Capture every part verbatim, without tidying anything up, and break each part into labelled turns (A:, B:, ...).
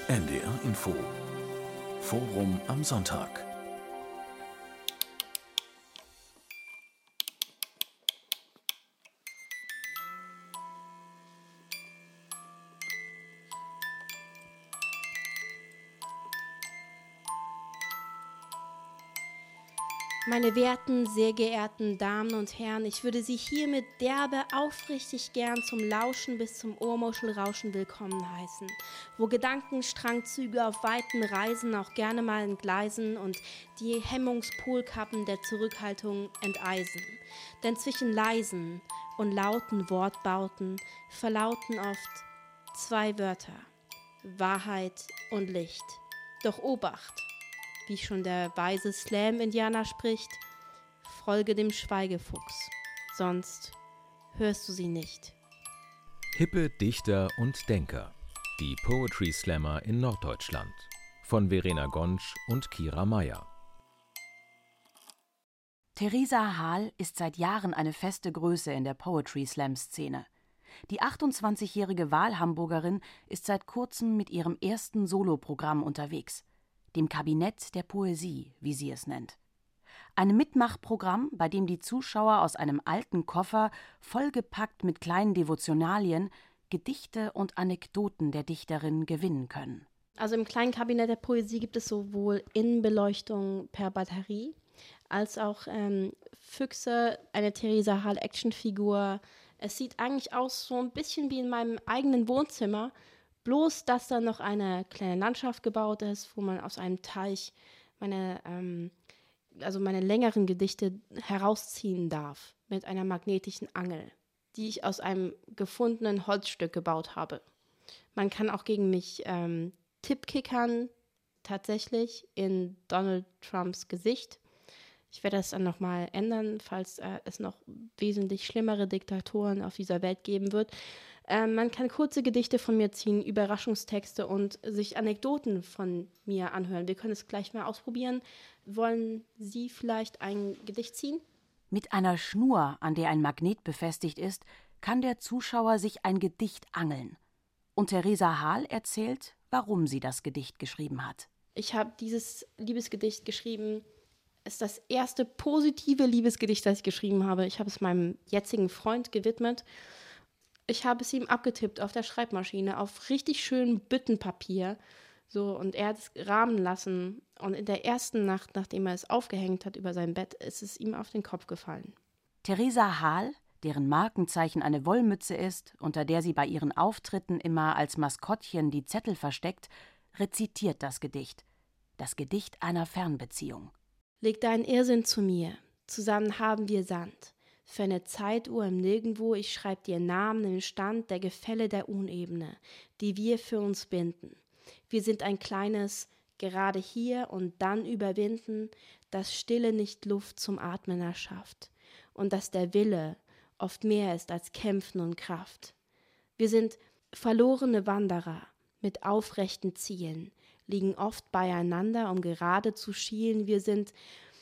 A: N D R Info Forum am Sonntag.
B: Meine werten, sehr geehrten Damen und Herren, ich würde Sie hiermit derbe aufrichtig gern zum Lauschen bis zum Ohrmuschelrauschen willkommen heißen, wo Gedankenstrangzüge auf weiten Reisen auch gerne mal entgleisen und die Hemmungspolkappen der Zurückhaltung enteisen. Denn zwischen leisen und lauten Wortbauten verlauten oft zwei Wörter, Wahrheit und Licht. Doch Obacht! Wie schon der weise Slam-Indianer spricht, folge dem Schweigefuchs, sonst hörst du sie nicht.
C: Hippe Dichter und Denker, die Poetry Slammer in Norddeutschland, von Verena Gonsch und Kira Meier.
D: Theresa Hahl ist seit Jahren eine feste Größe in der Poetry-Slam-Szene. Die achtundzwanzigjährige Wahlhamburgerin ist seit kurzem mit ihrem ersten Soloprogramm unterwegs, dem Kabinett der Poesie, wie sie es nennt. Ein Mitmachprogramm, bei dem die Zuschauer aus einem alten Koffer, vollgepackt mit kleinen Devotionalien, Gedichte und Anekdoten der Dichterin gewinnen können.
B: Also im kleinen Kabinett der Poesie gibt es sowohl Innenbeleuchtung per Batterie, als auch ähm, Füchse, eine Theresa Hahl Actionfigur. Es sieht eigentlich aus so ein bisschen wie in meinem eigenen Wohnzimmer, bloß, dass da noch eine kleine Landschaft gebaut ist, wo man aus einem Teich meine, ähm, also meine längeren Gedichte herausziehen darf mit einer magnetischen Angel, die ich aus einem gefundenen Holzstück gebaut habe. Man kann auch gegen mich ähm, Tippkickern, tatsächlich in Donald Trumps Gesicht. Ich werde das dann nochmal ändern, falls äh, es noch wesentlich schlimmere Diktatoren auf dieser Welt geben wird. Ähm, man kann kurze Gedichte von mir ziehen, Überraschungstexte und sich Anekdoten von mir anhören. Wir können es gleich mal ausprobieren. Wollen Sie vielleicht ein Gedicht ziehen?
D: Mit einer Schnur, an der ein Magnet befestigt ist, kann der Zuschauer sich ein Gedicht angeln. Und Theresa Hahl erzählt, warum sie das Gedicht geschrieben hat.
B: Ich habe dieses Liebesgedicht geschrieben. Es ist das erste positive Liebesgedicht, das ich geschrieben habe. Ich habe es meinem jetzigen Freund gewidmet. Ich habe es ihm abgetippt auf der Schreibmaschine, auf richtig schön Büttenpapier. So, und er hat es rahmen lassen. Und in der ersten Nacht, nachdem er es aufgehängt hat über sein Bett, ist es ihm auf den Kopf gefallen.
D: Theresa Hahl, deren Markenzeichen eine Wollmütze ist, unter der sie bei ihren Auftritten immer als Maskottchen die Zettel versteckt, rezitiert das Gedicht. Das Gedicht einer Fernbeziehung.
B: Leg deinen Irrsinn zu mir, zusammen haben wir Sand. Für eine Zeituhr im Nirgendwo, ich schreib dir Namen im Stand der Gefälle der Unebene, die wir für uns binden. Wir sind ein kleines, gerade hier und dann überwinden, das Stille nicht Luft zum Atmen erschafft und dass der Wille oft mehr ist als Kämpfen und Kraft. Wir sind verlorene Wanderer mit aufrechten Zielen, liegen oft beieinander, um gerade zu schielen. Wir sind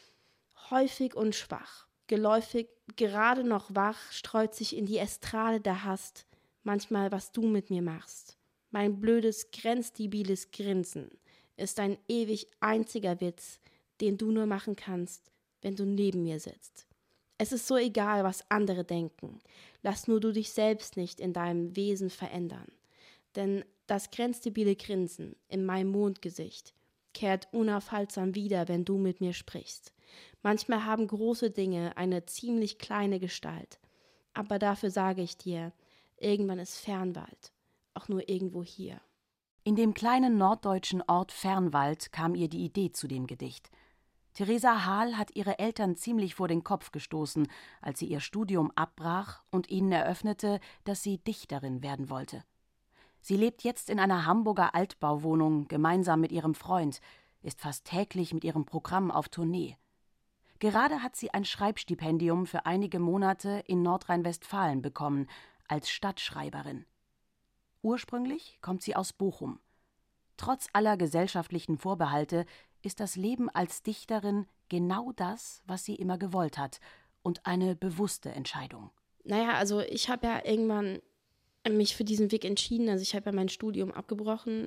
B: häufig und schwach, geläufig, gerade noch wach, streut sich in die Estrade der Hast, manchmal, was du mit mir machst. Mein blödes, grenzdebiles Grinsen ist ein ewig einziger Witz, den du nur machen kannst, wenn du neben mir sitzt. Es ist so egal, was andere denken. Lass nur du dich selbst nicht in deinem Wesen verändern. Denn das grenzdebile Grinsen in meinem Mondgesicht kehrt unaufhaltsam wieder, wenn du mit mir sprichst. Manchmal haben große Dinge eine ziemlich kleine Gestalt. Aber dafür sage ich dir, irgendwann ist Fernwald, auch nur irgendwo hier.
D: In dem kleinen norddeutschen Ort Fernwald kam ihr die Idee zu dem Gedicht. Theresa Hahl hat ihre Eltern ziemlich vor den Kopf gestoßen, als sie ihr Studium abbrach und ihnen eröffnete, dass sie Dichterin werden wollte. Sie lebt jetzt in einer Hamburger Altbauwohnung gemeinsam mit ihrem Freund, ist fast täglich mit ihrem Programm auf Tournee. Gerade hat sie ein Schreibstipendium für einige Monate in Nordrhein-Westfalen bekommen, als Stadtschreiberin. Ursprünglich kommt sie aus Bochum. Trotz aller gesellschaftlichen Vorbehalte ist das Leben als Dichterin genau das, was sie immer gewollt hat und eine bewusste Entscheidung.
B: Naja, also ich habe ja irgendwann mich für diesen Weg entschieden. Also ich habe ja mein Studium abgebrochen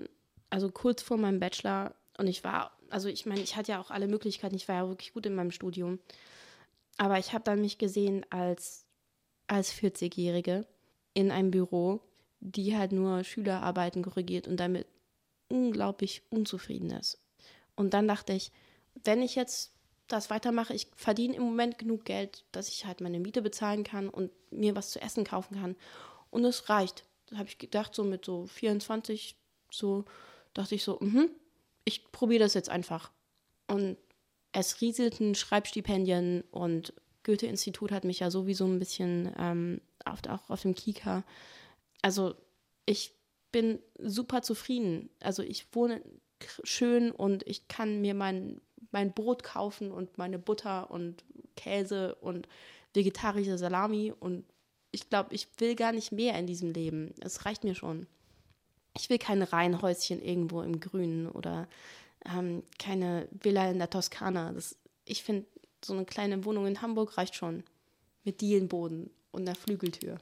B: also kurz vor meinem Bachelor. Und ich war, also ich meine, ich hatte ja auch alle Möglichkeiten. Ich war ja wirklich gut in meinem Studium. Aber ich habe dann mich gesehen als, als vierzigjährige in einem Büro, die halt nur Schülerarbeiten korrigiert und damit unglaublich unzufrieden ist. Und dann dachte ich, wenn ich jetzt das weitermache, ich verdiene im Moment genug Geld, dass ich halt meine Miete bezahlen kann und mir was zu essen kaufen kann. Und es reicht. Da habe ich gedacht, so mit so vierundzwanzig, so dachte ich so, mhm, ich probiere das jetzt einfach. Und es rieselten Schreibstipendien und Goethe-Institut hat mich ja sowieso ein bisschen ähm, auf, auch auf dem Kika. Also ich bin super zufrieden. Also ich wohne schön und ich kann mir mein, mein Brot kaufen und meine Butter und Käse und vegetarische Salami und ich glaube, ich will gar nicht mehr in diesem Leben. Es reicht mir schon. Ich will kein Reihenhäuschen irgendwo im Grünen oder ähm, keine Villa in der Toskana. Das, ich finde, so eine kleine Wohnung in Hamburg reicht schon. Mit Dielenboden und einer Flügeltür.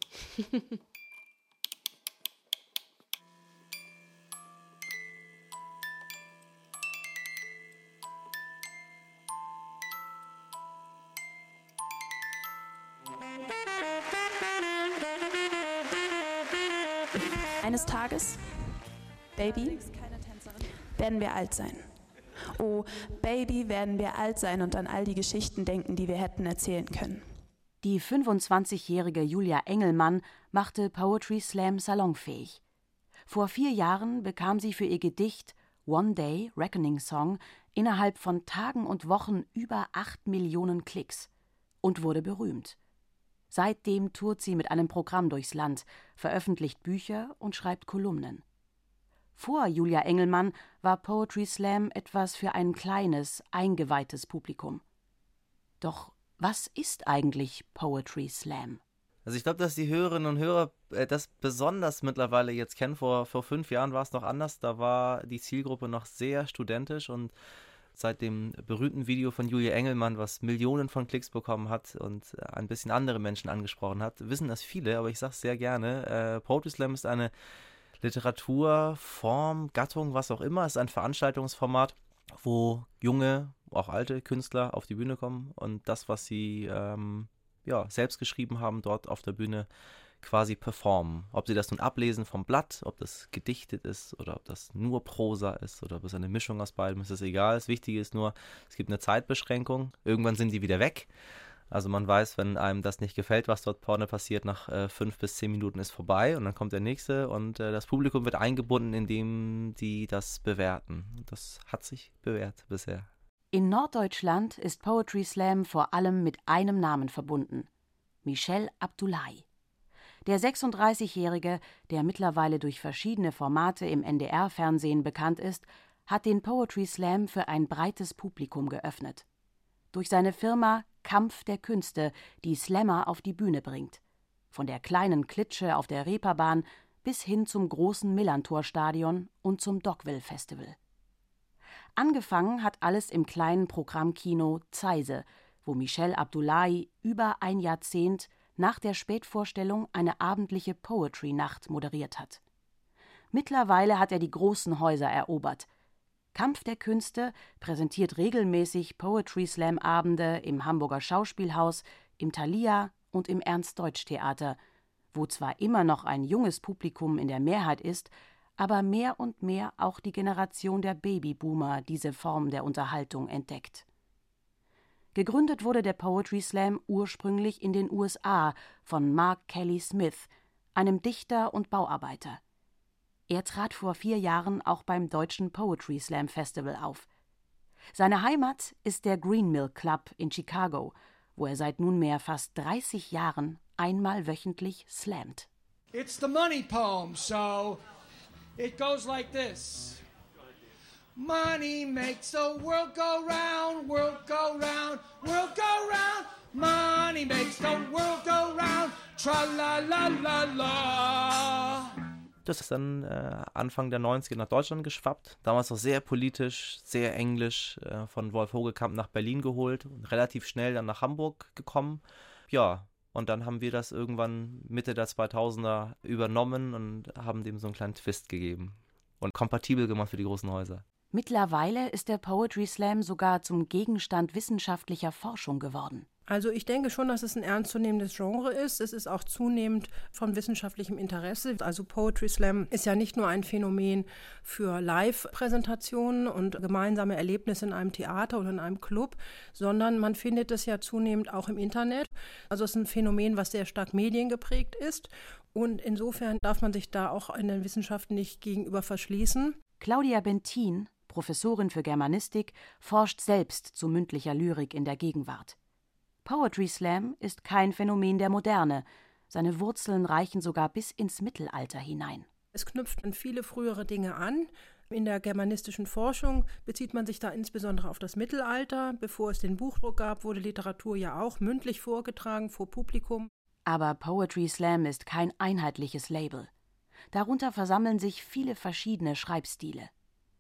E: Eines Tages, Baby, werden wir alt sein. Oh, Baby, werden wir alt sein und an all die Geschichten denken, die wir hätten erzählen können.
D: Die fünfundzwanzigjährige Julia Engelmann machte Poetry Slam salonfähig. Vor vier Jahren bekam sie für ihr Gedicht One Day, Reckoning Song innerhalb von Tagen und Wochen über acht Millionen Klicks und wurde berühmt. Seitdem tourt sie mit einem Programm durchs Land, veröffentlicht Bücher und schreibt Kolumnen. Vor Julia Engelmann war Poetry Slam etwas für ein kleines, eingeweihtes Publikum. Doch was ist eigentlich Poetry Slam?
F: Also ich glaube, dass die Hörerinnen und Hörer äh, das besonders mittlerweile jetzt kennen. Vor, vor fünf Jahren war es noch anders. Da war die Zielgruppe noch sehr studentisch und seit dem berühmten Video von Julia Engelmann, was Millionen von Klicks bekommen hat und ein bisschen andere Menschen angesprochen hat, wissen das viele, aber ich sage es sehr gerne. Äh, Poetry Slam ist eine Literaturform, Gattung, was auch immer. Es ist ein Veranstaltungsformat, wo junge, auch alte Künstler auf die Bühne kommen und das, was sie ähm, ja, selbst geschrieben haben, dort auf der Bühne quasi performen. Ob sie das nun ablesen vom Blatt, ob das gedichtet ist oder ob das nur Prosa ist oder ob es eine Mischung aus beidem ist, ist egal. Das Wichtige ist nur, es gibt eine Zeitbeschränkung. Irgendwann sind die wieder weg. Also man weiß, wenn einem das nicht gefällt, was dort vorne passiert, nach äh, fünf bis zehn Minuten ist vorbei und dann kommt der nächste und äh, das Publikum wird eingebunden, indem die das bewerten. Und das hat sich bewährt bisher.
D: In Norddeutschland ist Poetry Slam vor allem mit einem Namen verbunden: Michel Abdullahi. Der sechsunddreißigjährige, der mittlerweile durch verschiedene Formate im N D R-Fernsehen bekannt ist, hat den Poetry Slam für ein breites Publikum geöffnet. Durch seine Firma Kampf der Künste, die Slammer auf die Bühne bringt. Von der kleinen Klitsche auf der Reeperbahn bis hin zum großen Millantor-Stadion und zum Dockville-Festival. Angefangen hat alles im kleinen Programmkino Zeise, wo Michel Abdullahi über ein Jahrzehnt nach der Spätvorstellung eine abendliche Poetry-Nacht moderiert hat. Mittlerweile hat er die großen Häuser erobert. Kampf der Künste präsentiert regelmäßig Poetry-Slam-Abende im Hamburger Schauspielhaus, im Thalia und im Ernst-Deutsch-Theater, wo zwar immer noch ein junges Publikum in der Mehrheit ist, aber mehr und mehr auch die Generation der Babyboomer diese Form der Unterhaltung entdeckt. Gegründet wurde der Poetry Slam ursprünglich in den U S A von Mark Kelly Smith, einem Dichter und Bauarbeiter. Er trat vor vier Jahren auch beim Deutschen Poetry Slam Festival auf. Seine Heimat ist der Green Mill Club in Chicago, wo er seit nunmehr fast dreißig Jahren einmal wöchentlich slammt.
G: It's the money poem, so it goes like this. Money makes the world go round, world go round, world go round. Money makes the world go round, tra-la-la-la-la.
F: Das ist dann äh, Anfang der neunziger nach Deutschland geschwappt. Damals noch sehr politisch, sehr englisch, äh, von Wolf Hogekamp nach Berlin geholt und relativ schnell dann nach Hamburg gekommen. Ja, und dann haben wir das irgendwann Mitte der zweitausender übernommen und haben dem so einen kleinen Twist gegeben. und kompatibel gemacht für die großen Häuser.
D: Mittlerweile ist der Poetry Slam sogar zum Gegenstand wissenschaftlicher Forschung geworden.
H: Also ich denke schon, dass es ein ernstzunehmendes Genre ist. Es ist auch zunehmend von wissenschaftlichem Interesse. Also Poetry Slam ist ja nicht nur ein Phänomen für Live-Präsentationen und gemeinsame Erlebnisse in einem Theater oder in einem Club, sondern man findet es ja zunehmend auch im Internet. Also es ist ein Phänomen, was sehr stark mediengeprägt ist. Und insofern darf man sich da auch in den Wissenschaften nicht gegenüber verschließen.
D: Claudia Bentin, Professorin für Germanistik, forscht selbst zu mündlicher Lyrik in der Gegenwart. Poetry Slam ist kein Phänomen der Moderne. Seine Wurzeln reichen sogar bis ins Mittelalter hinein.
H: Es knüpft an viele frühere Dinge an. In der germanistischen Forschung bezieht man sich da insbesondere auf das Mittelalter. Bevor es den Buchdruck gab, wurde Literatur ja auch mündlich vorgetragen vor Publikum.
D: Aber Poetry Slam ist kein einheitliches Label. Darunter versammeln sich viele verschiedene Schreibstile.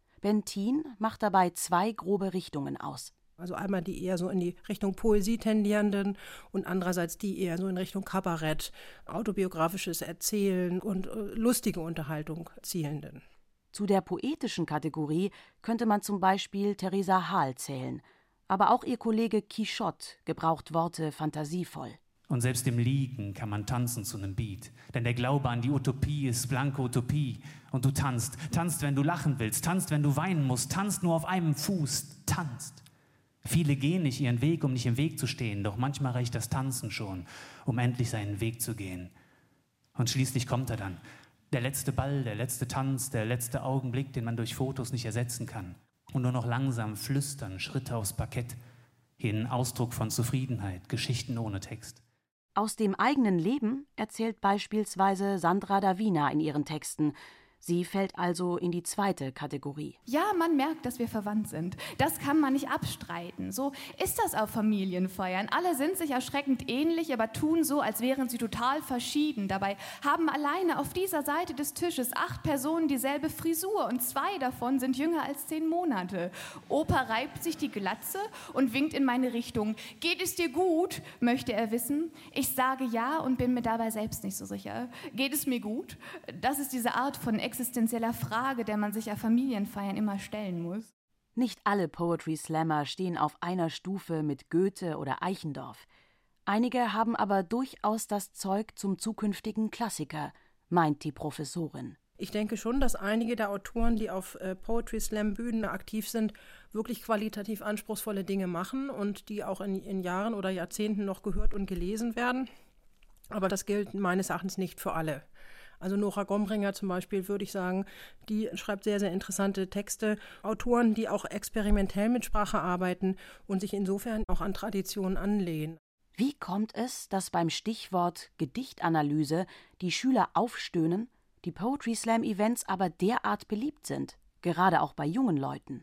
D: Bentin macht dabei zwei grobe Richtungen aus.
H: Also einmal die eher so in die Richtung Poesie tendierenden und andererseits die eher so in Richtung Kabarett, autobiografisches Erzählen und äh, lustige Unterhaltung zielenden.
D: Zu der poetischen Kategorie könnte man zum Beispiel Theresa Hahl zählen. Aber auch ihr Kollege Quichotte gebraucht Worte fantasievoll.
I: Und selbst im Liegen kann man tanzen zu einem Beat. Denn der Glaube an die Utopie ist blanke Utopie. Und du tanzt, tanzt, wenn du lachen willst, tanzt, wenn du weinen musst, tanzt nur auf einem Fuß, tanzt. Viele gehen nicht ihren Weg, um nicht im Weg zu stehen, doch manchmal reicht das Tanzen schon, um endlich seinen Weg zu gehen. Und schließlich kommt er dann. Der letzte Ball, der letzte Tanz, der letzte Augenblick, den man durch Fotos nicht ersetzen kann. Und nur noch langsam flüstern, Schritte aufs Parkett. Hier ein Ausdruck von Zufriedenheit, Geschichten ohne Text.
D: Aus dem eigenen Leben erzählt beispielsweise Sandra Davina in ihren Texten. Sie fällt also in die zweite Kategorie.
E: Ja, man merkt, dass wir verwandt sind. Das kann man nicht abstreiten. So ist das auf Familienfeiern. Alle sind sich erschreckend ähnlich, aber tun so, als wären sie total verschieden. Dabei haben alleine auf dieser Seite des Tisches acht Personen dieselbe Frisur und zwei davon sind jünger als zehn Monate. Opa reibt sich die Glatze und winkt in meine Richtung. Geht es dir gut? Möchte er wissen. Ich sage ja und bin mir dabei selbst nicht so sicher. Geht es mir gut? Das ist diese Art von existenzieller Frage, der man sich auf Familienfeiern immer stellen muss.
D: Nicht alle Poetry Slammer stehen auf einer Stufe mit Goethe oder Eichendorff. Einige haben aber durchaus das Zeug zum zukünftigen Klassiker, meint die Professorin.
H: Ich denke schon, dass einige der Autoren, die auf äh, Poetry Slam Bühnen aktiv sind, wirklich qualitativ anspruchsvolle Dinge machen und die auch in, in Jahren oder Jahrzehnten noch gehört und gelesen werden. Aber das gilt meines Erachtens nicht für alle. Also Nora Gombringer zum Beispiel, würde ich sagen, die schreibt sehr, sehr interessante Texte. Autoren, die auch experimentell mit Sprache arbeiten und sich insofern auch an Traditionen anlehnen.
D: Wie kommt es, dass beim Stichwort Gedichtanalyse die Schüler aufstöhnen, die Poetry Slam Events aber derart beliebt sind, gerade auch bei jungen Leuten?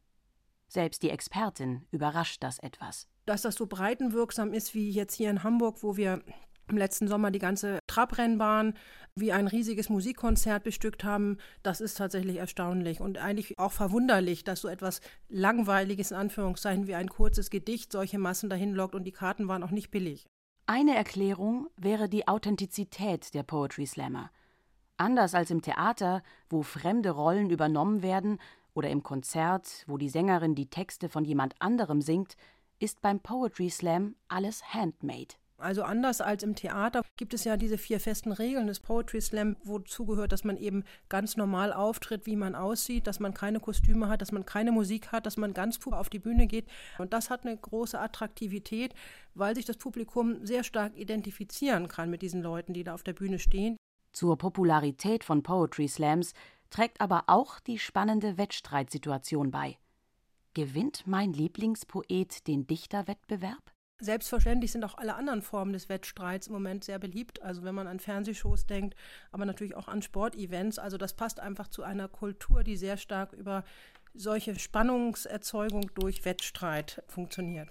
D: Selbst die Expertin überrascht das etwas.
H: Dass das so breitenwirksam ist wie jetzt hier in Hamburg, wo wir im letzten Sommer die ganze Trabrennbahn wie ein riesiges Musikkonzert bestückt haben, das ist tatsächlich erstaunlich und eigentlich auch verwunderlich, dass so etwas Langweiliges in Anführungszeichen wie ein kurzes Gedicht solche Massen dahin lockt und die Karten waren auch nicht billig.
D: Eine Erklärung wäre die Authentizität der Poetry Slammer. Anders als im Theater, wo fremde Rollen übernommen werden, oder im Konzert, wo die Sängerin die Texte von jemand anderem singt, ist beim Poetry Slam alles handmade.
H: Also anders als im Theater gibt es ja diese vier festen Regeln des Poetry Slam, wozu gehört, dass man eben ganz normal auftritt, wie man aussieht, dass man keine Kostüme hat, dass man keine Musik hat, dass man ganz pur auf die Bühne geht. Und das hat eine große Attraktivität, weil sich das Publikum sehr stark identifizieren kann mit diesen Leuten, die da auf der Bühne stehen.
D: Zur Popularität von Poetry Slams trägt aber auch die spannende Wettstreitsituation bei. Gewinnt mein Lieblingspoet den Dichterwettbewerb?
H: Selbstverständlich sind auch alle anderen Formen des Wettstreits im Moment sehr beliebt. Also wenn man an Fernsehshows denkt, aber natürlich auch an Sportevents. Also das passt einfach zu einer Kultur, die sehr stark über solche Spannungserzeugung durch Wettstreit funktioniert.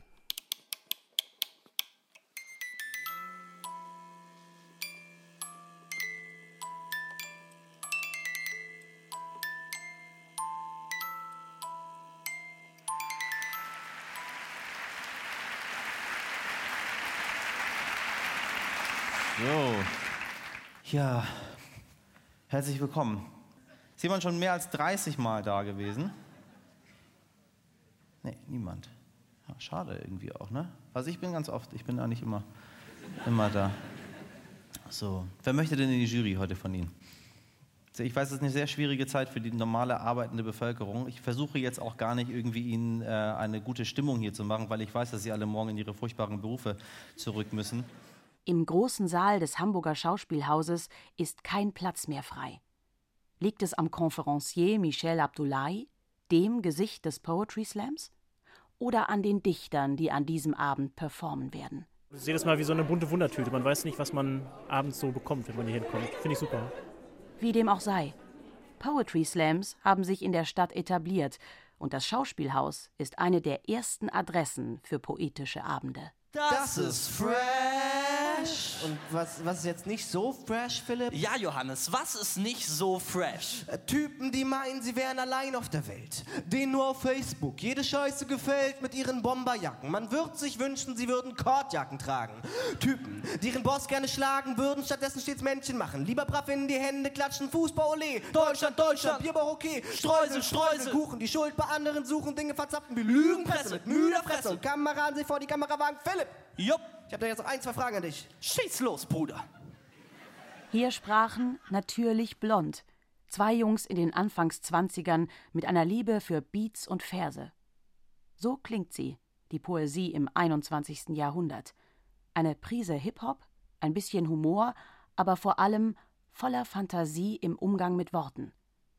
J: So, ja, herzlich willkommen.
F: Ist jemand schon mehr als dreißig Mal da gewesen? Nee, niemand. Ja, schade irgendwie auch, ne? Also ich bin ganz oft, ich bin eigentlich immer, immer da. So, wer möchte denn in die Jury heute von Ihnen? Ich weiß, es ist eine sehr schwierige Zeit für die normale arbeitende Bevölkerung. Ich versuche jetzt auch gar nicht irgendwie Ihnen äh, eine gute Stimmung hier zu machen, weil ich weiß, dass Sie alle morgen in Ihre furchtbaren Berufe zurück müssen.
D: Im großen Saal des Hamburger Schauspielhauses ist kein Platz mehr frei. Liegt es am Conferencier Michel Abdullahi, dem Gesicht des Poetry Slams, oder an den Dichtern, die an diesem Abend performen werden?
J: Ich sehe das mal wie so eine bunte Wundertüte. Man weiß nicht, was man abends so bekommt, wenn man hier hinkommt. Finde ich super.
D: Wie dem auch sei. Poetry Slams haben sich in der Stadt etabliert und das Schauspielhaus ist eine der ersten Adressen für poetische Abende.
K: Das ist fresh. Und was, was ist jetzt nicht so fresh, Philipp?
L: Ja, Johannes, was ist nicht so fresh?
K: Äh, Typen, die meinen, sie wären allein auf der Welt. Denen nur auf Facebook jede Scheiße gefällt mit ihren Bomberjacken. Man würde sich wünschen, sie würden Kordjacken tragen. Typen, die ihren Boss gerne schlagen würden, stattdessen stets Männchen machen. Lieber brav in die Hände klatschen, Fußball, ole. Deutschland, Deutschland, Bierbauch, okay. Streusel, Streusel, Kuchen, die Schuld bei anderen suchen, Dinge verzapfen wie Lügenpresse mit müder Fresse und Kamera an sich vor die Kamera wagen. Philipp!
L: Jupp.
K: Ich habe da jetzt noch ein, zwei Fragen an dich.
L: Schieß los, Bruder.
D: Hier sprachen natürlich blond zwei Jungs in den Anfangszwanzigern mit einer Liebe für Beats und Verse. So klingt sie, die Poesie im einundzwanzigsten Jahrhundert. Eine Prise Hip-Hop, ein bisschen Humor, aber vor allem voller Fantasie im Umgang mit Worten.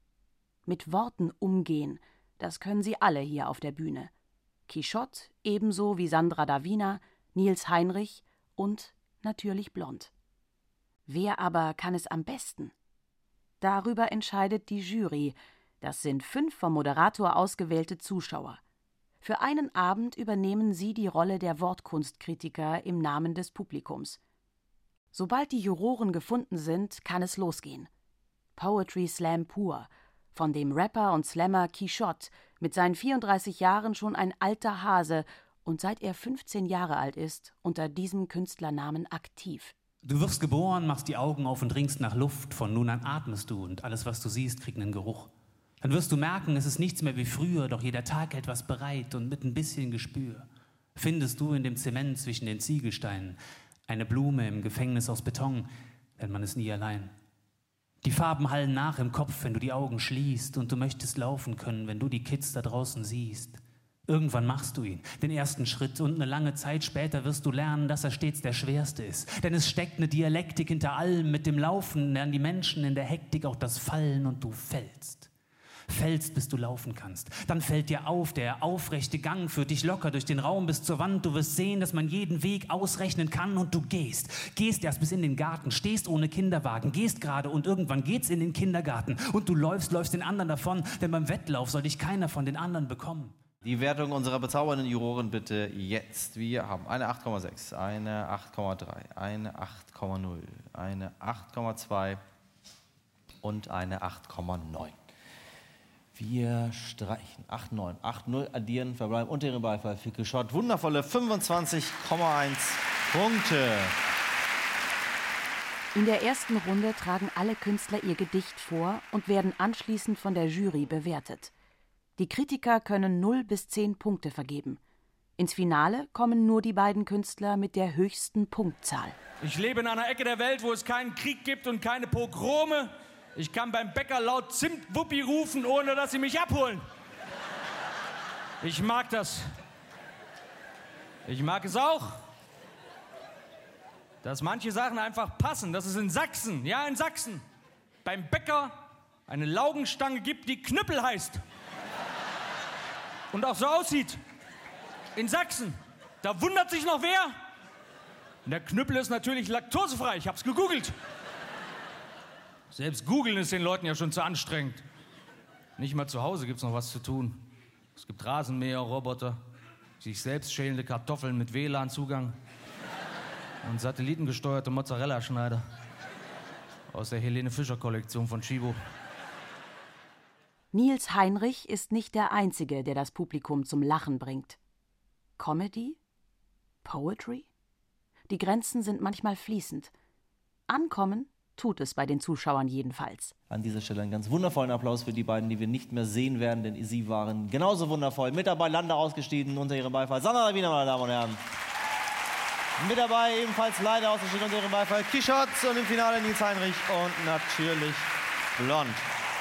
D: Mit Worten umgehen, das können sie alle hier auf der Bühne. Quichotte ebenso wie Sandra Davina, Niels Heinrich und natürlich blond. Wer aber kann es am besten? Darüber entscheidet die Jury. Das sind fünf vom Moderator ausgewählte Zuschauer. Für einen Abend übernehmen sie die Rolle der Wortkunstkritiker im Namen des Publikums. Sobald die Juroren gefunden sind, kann es losgehen. Poetry Slam pur, von dem Rapper und Slammer Quichotte, mit seinen vierunddreißig Jahren schon ein alter Hase und seit er fünfzehn Jahre alt ist, unter diesem Künstlernamen aktiv.
I: Du wirst geboren, machst die Augen auf und ringst nach Luft. Von nun an atmest du und alles, was du siehst, kriegt einen Geruch. Dann wirst du merken, es ist nichts mehr wie früher, doch jeder Tag hält was bereit und mit ein bisschen Gespür findest du in dem Zement zwischen den Ziegelsteinen eine Blume im Gefängnis aus Beton, denn man ist nie allein. Die Farben hallen nach im Kopf, wenn du die Augen schließt und du möchtest laufen können, wenn du die Kids da draußen siehst. Irgendwann machst du ihn, den ersten Schritt, und eine lange Zeit später wirst du lernen, dass er stets der schwerste ist. Denn es steckt eine Dialektik hinter allem, mit dem Laufen lernen die Menschen in der Hektik auch das Fallen und du fällst. Fällst, bis du laufen kannst. Dann fällt dir auf, der aufrechte Gang führt dich locker durch den Raum bis zur Wand. Du wirst sehen, dass man jeden Weg ausrechnen kann und du gehst. Gehst erst bis in den Garten, stehst ohne Kinderwagen, gehst gerade und irgendwann geht's in den Kindergarten. Und du läufst, läufst den anderen davon, denn beim Wettlauf soll dich keiner von den anderen bekommen.
F: Die Wertung unserer bezaubernden Juroren bitte jetzt. Wir haben eine acht Komma sechs, eine acht Komma drei, eine acht Komma null, eine acht Komma zwei und eine acht Komma neun. Wir streichen acht Komma neun, acht Komma null, addieren, verbleiben unter ihrem Beifall für Quichotte. Wundervolle fünfundzwanzig Komma eins Punkte.
D: In der ersten Runde tragen alle Künstler ihr Gedicht vor und werden anschließend von der Jury bewertet. Die Kritiker können null bis zehn Punkte vergeben. Ins Finale kommen nur die beiden Künstler mit der höchsten Punktzahl.
M: Ich lebe in einer Ecke der Welt, wo es keinen Krieg gibt und keine Pogrome. Ich kann beim Bäcker laut Zimtwuppi rufen, ohne dass sie mich abholen. Ich mag das. Ich mag es auch, dass manche Sachen einfach passen. Dass es in Sachsen, ja in Sachsen, beim Bäcker eine Laugenstange gibt, die Knüppel heißt. Und auch so aussieht. In Sachsen. Da wundert sich noch wer. Und der Knüppel ist natürlich laktosefrei. Ich hab's gegoogelt. Selbst googeln ist den Leuten ja schon zu anstrengend. Nicht mal zu Hause gibt's noch was zu tun. Es gibt Rasenmäher, Roboter, sich selbst schälende Kartoffeln mit W L A N-Zugang und satellitengesteuerte Mozzarella-Schneider aus der Helene Fischer-Kollektion von Chibo.
D: Niels Heinrich ist nicht der Einzige, der das Publikum zum Lachen bringt. Comedy? Poetry? Die Grenzen sind manchmal fließend. Ankommen Tut es bei den Zuschauern jedenfalls.
F: An dieser Stelle einen ganz wundervollen Applaus für die beiden, die wir nicht mehr sehen werden, denn sie waren genauso wundervoll. Mit dabei Lande ausgestiegen unter ihrem Beifall. Sandra Lawiner, meine Damen und Herren. Mit dabei ebenfalls leider ausgeschieden unter ihrem Beifall Kischotz und im Finale Nils Heinrich und natürlich Blond.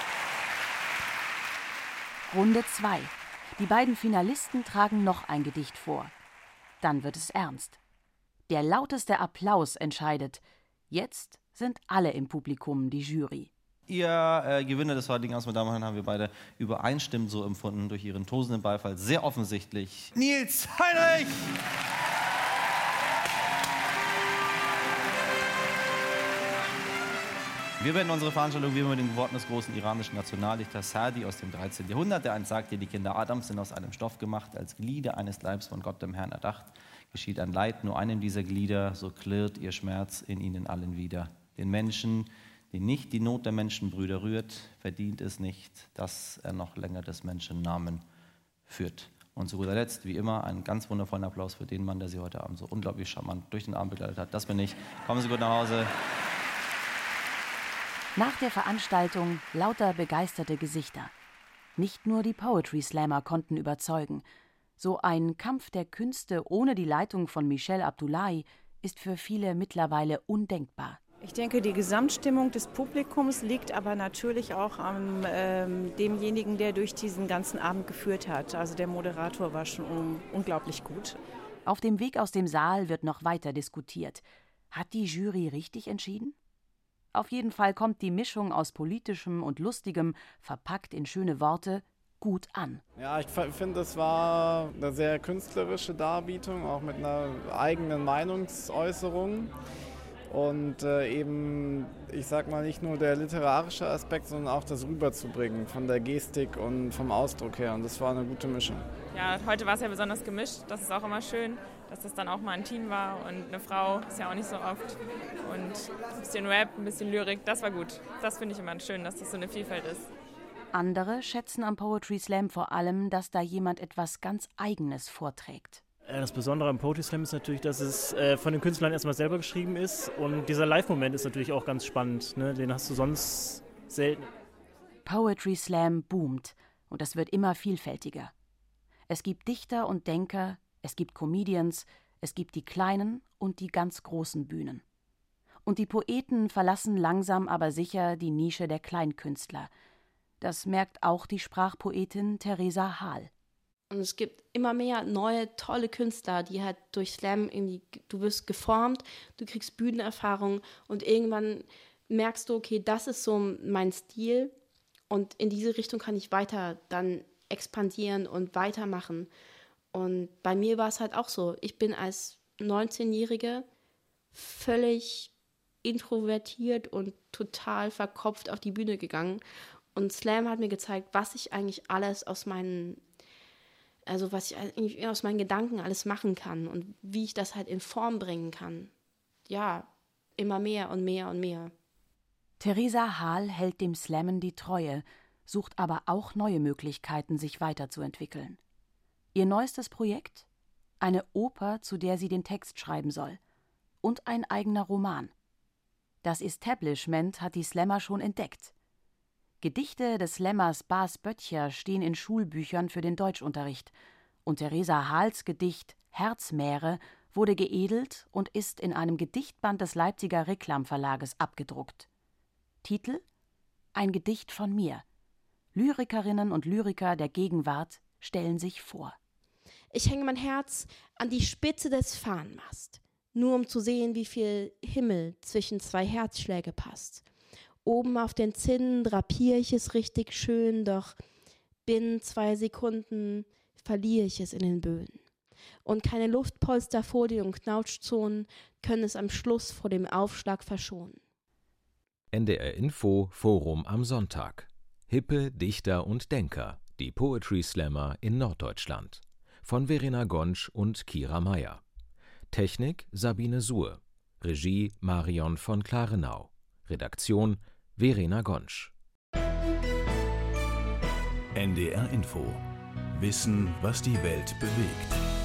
D: Runde zwei. Die beiden Finalisten tragen noch ein Gedicht vor. Dann wird es ernst. Der lauteste Applaus entscheidet. Jetzt sind alle im Publikum die Jury.
F: Ihr äh, Gewinner des heutigen Abends, meine Damen und Herren, haben wir beide übereinstimmend so empfunden durch ihren tosenden Beifall. Sehr offensichtlich Nils Heinrich! Wir beenden unsere Veranstaltung wie immer mit den Worten des großen iranischen Nationaldichters Sadi aus dem dreizehnten Jahrhundert, der einst sagte, die Kinder Adams sind aus einem Stoff gemacht, als Glieder eines Leibs von Gott dem Herrn erdacht. Geschieht ein Leid nur einem dieser Glieder, so klirrt ihr Schmerz in ihnen allen wieder. Den Menschen, den nicht die Not der Menschenbrüder rührt, verdient es nicht, dass er noch länger des Menschen Namen führt. Und zu guter Letzt, wie immer, einen ganz wundervollen Applaus für den Mann, der Sie heute Abend so unglaublich charmant durch den Abend begleitet hat. Das bin ich. Kommen Sie gut nach Hause.
D: Nach der Veranstaltung lauter begeisterte Gesichter. Nicht nur die Poetry Slammer konnten überzeugen. So ein Kampf der Künste ohne die Leitung von Michel Abdullahi ist für viele mittlerweile undenkbar.
N: Ich denke, die Gesamtstimmung des Publikums liegt aber natürlich auch an ähm, demjenigen, der durch diesen ganzen Abend geführt hat. Also der Moderator war schon un- unglaublich gut.
D: Auf dem Weg aus dem Saal wird noch weiter diskutiert. Hat die Jury richtig entschieden? Auf jeden Fall kommt die Mischung aus Politischem und Lustigem, verpackt in schöne Worte, gut an.
O: Ja, ich finde, es war eine sehr künstlerische Darbietung, auch mit einer eigenen Meinungsäußerung. Und äh, eben, ich sag mal, nicht nur der literarische Aspekt, sondern auch das rüberzubringen von der Gestik und vom Ausdruck her. Und das war eine gute Mischung.
P: Ja, heute war es ja besonders gemischt. Das ist auch immer schön, dass das dann auch mal ein Team war. Und eine Frau ist ja auch nicht so oft. Und ein bisschen Rap, ein bisschen Lyrik, das war gut. Das finde ich immer schön, dass das so eine Vielfalt ist.
D: Andere schätzen am Poetry Slam vor allem, dass da jemand etwas ganz Eigenes vorträgt.
J: Das Besondere am Poetry Slam ist natürlich, dass es äh, von den Künstlern erstmal selber geschrieben ist. Und dieser Live-Moment ist natürlich auch ganz spannend. Ne? Den hast du sonst selten.
D: Poetry Slam boomt und es wird immer vielfältiger. Es gibt Dichter und Denker, es gibt Comedians, es gibt die kleinen und die ganz großen Bühnen. Und die Poeten verlassen langsam aber sicher die Nische der Kleinkünstler. Das merkt auch die Sprachpoetin Theresa Hahl.
B: Und es gibt immer mehr neue, tolle Künstler, die halt durch Slam irgendwie, du wirst geformt, du kriegst Bühnenerfahrung und irgendwann merkst du, okay, das ist so mein Stil und in diese Richtung kann ich weiter dann expandieren und weitermachen. Und bei mir war es halt auch so, ich bin als neunzehnjährige völlig introvertiert und total verkopft auf die Bühne gegangen und Slam hat mir gezeigt, was ich eigentlich alles aus meinen Also was ich aus meinen Gedanken alles machen kann und wie ich das halt in Form bringen kann. Ja, immer mehr und mehr und mehr.
D: Theresa Hahl hält dem Slammen die Treue, sucht aber auch neue Möglichkeiten, sich weiterzuentwickeln. Ihr neuestes Projekt? Eine Oper, zu der sie den Text schreiben soll. Und ein eigener Roman. Das Establishment hat die Slammer schon entdeckt. Gedichte des Slammers Bas Böttcher stehen in Schulbüchern für den Deutschunterricht und Theresa Hahls Gedicht Herzmeere wurde geedelt und ist in einem Gedichtband des Leipziger Reklam Verlages abgedruckt. Titel: Ein Gedicht von mir. Lyrikerinnen und Lyriker der Gegenwart stellen sich vor.
B: Ich hänge mein Herz an die Spitze des Fahnenmasts, nur um zu sehen, wie viel Himmel zwischen zwei Herzschläge passt. Oben auf den Zinnen drapiere ich es richtig schön, doch binnen zwei Sekunden verliere ich es in den Böen. Und keine Luftpolsterfolie und Knautschzonen können es am Schluss vor dem Aufschlag verschonen.
C: N D R Info Forum am Sonntag. Hippe Dichter und Denker, die Poetry Slammer in Norddeutschland. Von Verena Gonsch und Kira Meier. Technik Sabine Suhr. Regie Marion von Klarenau. Redaktion Verena Gonsch.
A: N D R Info. Wissen, was die Welt bewegt.